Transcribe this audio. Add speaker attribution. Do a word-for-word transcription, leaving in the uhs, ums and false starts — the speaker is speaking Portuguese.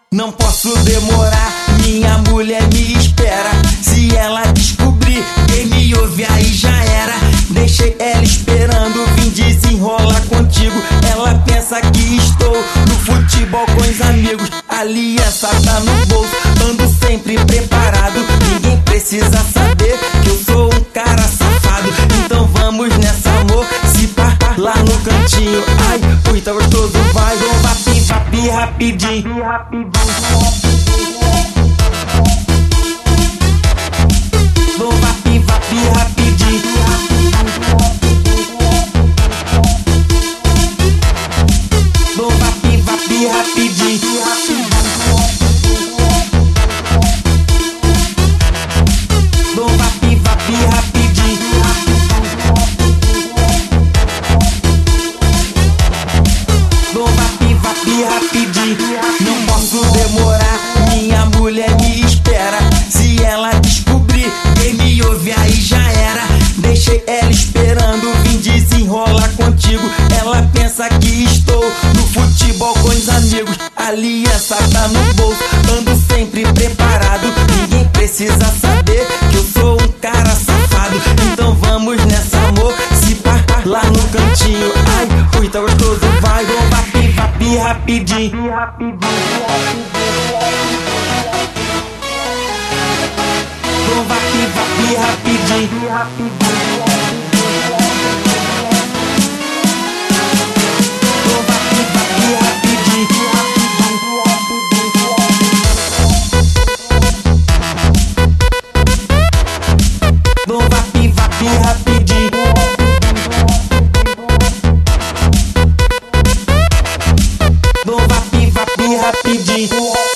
Speaker 1: Não posso demorar, minha mulher me espera. Se ela descobrir, quem me ouve aí já era. Deixei ela esperando, vim desenrolar contigo. Ela pensa que estou no futebol com os amigos. Aliança tá no bolso, ando sempre preparado. Ninguém precisa saber que eu sou um cara safado. Então vamos nessa, amor, se pá lá no cantinho. Ai, ui, tá gostoso, vai, vamos vapi, vapi, rapidinho. Vamos vapi, vapi, rapidinho. Vamos vapi, vapi, rapidinho. Vamos vapi, vapi, rapidinho. Vamos vapi, vapi, rapidinho. Não posso demorar, minha mulher me espera. Se ela descobrir, quem me ouve aí já era. Deixei ela esperando, vim desenrolar contigo. Ela pensa que estou no futebol com os amigos. Aliança tá no bolso, ando sempre preparado. Ninguém precisa saber que eu sou um cara safado. Então vamos nessa, amor, se pá lá no cantinho. Ai, ui, tá gostoso, vai, vamos vapi, vapi, rapidinho. Vamos vapi, vapi, rapidinho. Vamos vapi, vapi, rapidinho. Vamos vapi, vapi, rapidinho. Vamos vapi, vapi, rapidinho.